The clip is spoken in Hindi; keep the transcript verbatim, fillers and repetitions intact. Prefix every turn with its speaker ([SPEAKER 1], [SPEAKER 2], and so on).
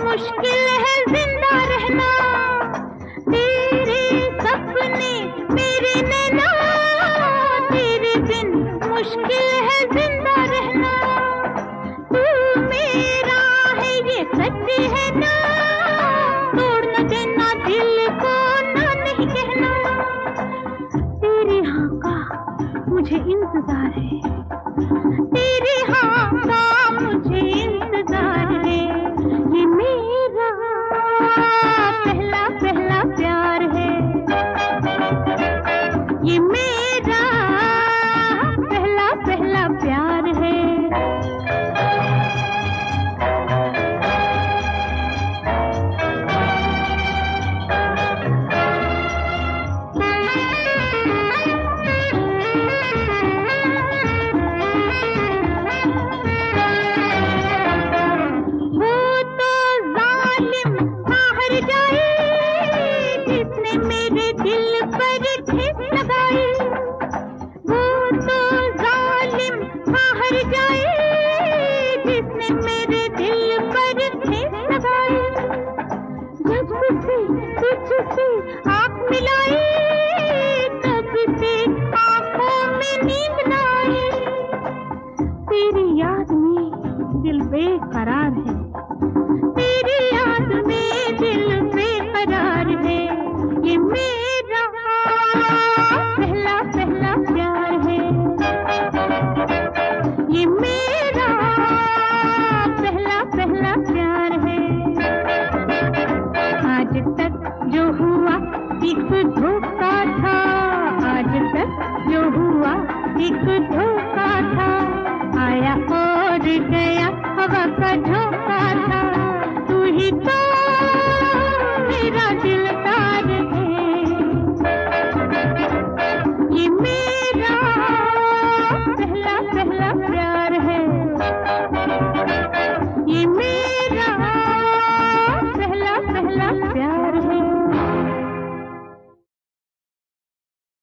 [SPEAKER 1] मुश्किल है जिंदा रहना, तेरे सपने मेरे नैना, तेरे बिन मुश्किल है जिंदा रहना। तू मेरा है ये सच है ना, तोड़ न देना दिल को ना नहीं कहना। तेरे हाँ का मुझे इंतजार है, तेरे हाँ का मुझे इंतजार है। ये मेरा पहला पहला प्यार है, ये मेरा पहला पहला प्यार है। तुझसे आँख मिलाई तब से आँखों में नींद न आई। तेरी याद में दिल बेकरार है, तेरी याद में दिल बेकरार है। ये मेरा पहला पहला प्यार है, ये मेरा पहला पहला प्यार है। आज तक जो हुआ एक धोखा था, आज तक जो हुआ एक धोखा था। आया और गया हवा का झोंका था, तू ही तो